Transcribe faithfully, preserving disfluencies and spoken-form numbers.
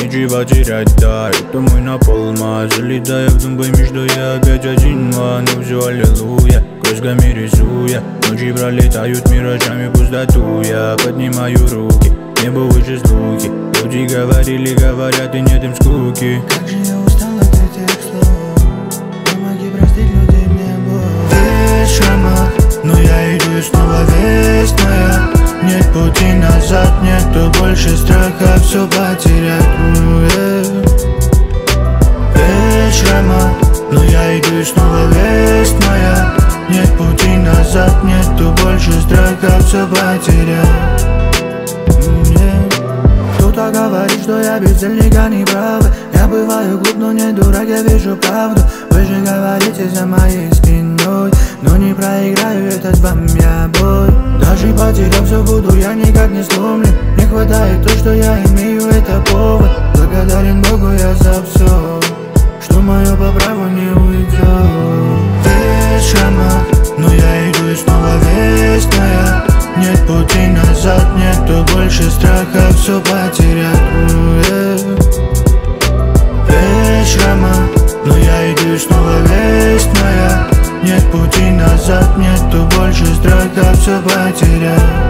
нечего потерять, да. Это мой напалма, залетая в дом, пойми, что я опять один, ман. Ну все, аллилуйя, красками рисуя. Ночи пролетают миражами пустоту. Я поднимаю руки, небо выше звуки. Люди говорили, говорят, и нет им скуки. Как же я устал от этих слов. Помоги простить людей мне боль. Весь в шрамах, но я иду и снова весь моя. Нет пути назад, нету больше страха все потерять. Весь в шрамах, но я иду и снова весь моя. Нет пути назад, нету больше страха все потерять. Кто-то говорит, что я бездельник, а не прав. Я бываю глуп, но не дурак, я вижу правду. Вы же говорите за моей спиной, но не проиграю этот вам я бой. Даже потеряв все, буду я никак не сломлен. Не хватает то, что я имею, это повод. Благодарен Богу я за все, что мое по праву не уйдет. Весь в шрамах, но я иду и снова весь моя. Нет пути назад, нету больше страха все потерять. Весь в шрамах, но я иду и снова весь моя. Нет пути назад, нету больше страха все потерять.